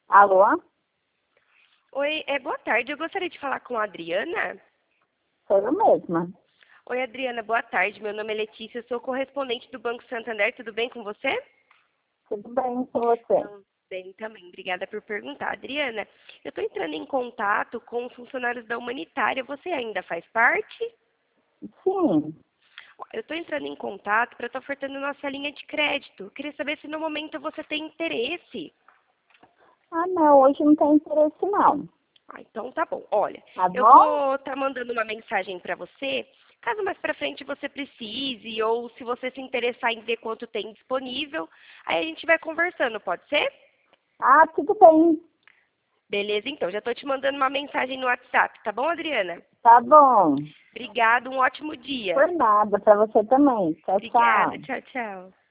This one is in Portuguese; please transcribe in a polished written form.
Alô? Oi, boa tarde. Eu gostaria de falar com a Adriana. Sou eu mesma. Oi, Adriana, boa tarde. Meu nome é Letícia, eu sou correspondente do Banco Santander. Tudo bem com você? Tudo bem com você? Bem também. Obrigada por perguntar. Adriana, eu estou entrando em contato com os funcionários da Humanitária. Você ainda faz parte? Sim. Eu estou entrando em contato para estar ofertando nossa linha de crédito. Eu queria saber se no momento você tem interesse. Ah, não, hoje não tem interesse, não. Então tá bom. Olha, Tá eu bom? vou estar mandando uma mensagem para você, caso mais para frente você precise, ou se você se interessar em ver quanto tem disponível, aí a gente vai conversando, pode ser? Ah, tudo bem. Beleza, então, já estou te mandando uma mensagem no WhatsApp, tá bom, Adriana? Tá bom. Obrigada, um ótimo dia. Por nada, pra você também. Tchau, Obrigada, tchau. tchau, tchau.